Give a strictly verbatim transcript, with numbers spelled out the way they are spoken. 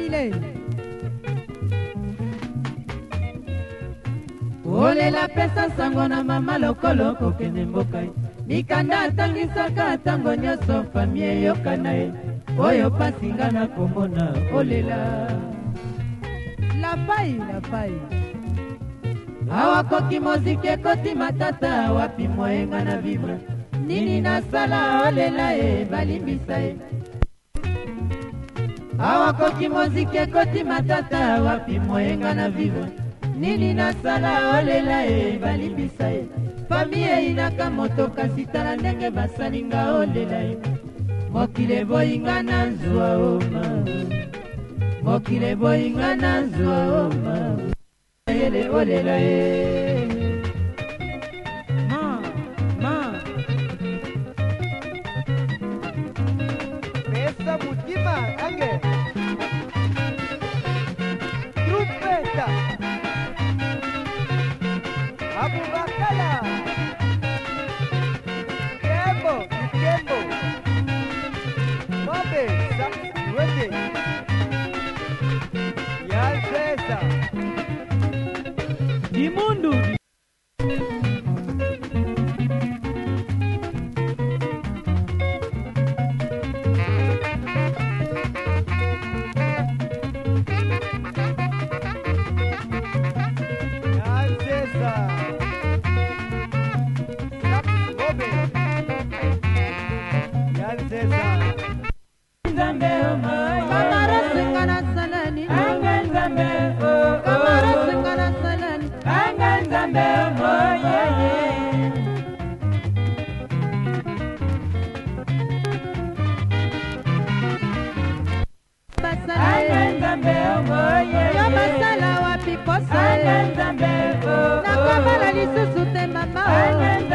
Famile Olela pesa sango na mama lokolo kokende mboka Mikanda atangisaka tango nyoso famille yokana e Oyo pasinga na komona olela La faille, la faille Awa koki mozike koti matata Wapi moenga na vivre Nini na sala olela e balimbisa e Awa koki mozike koti matata Wapi moenga na vivre Nini na sala olela e balimbisa e Famille inaka moto kasi tala ndenge basalinga olela e Mokile boinga na nzua oma Mokile boinga na nzua oma Yele olela e Ma, ma Pesa mutima ange Trumpeta Abubakala Kembo, Kembo Mobe, Wende Yalpesa Imundu Nakabala lisusu te mama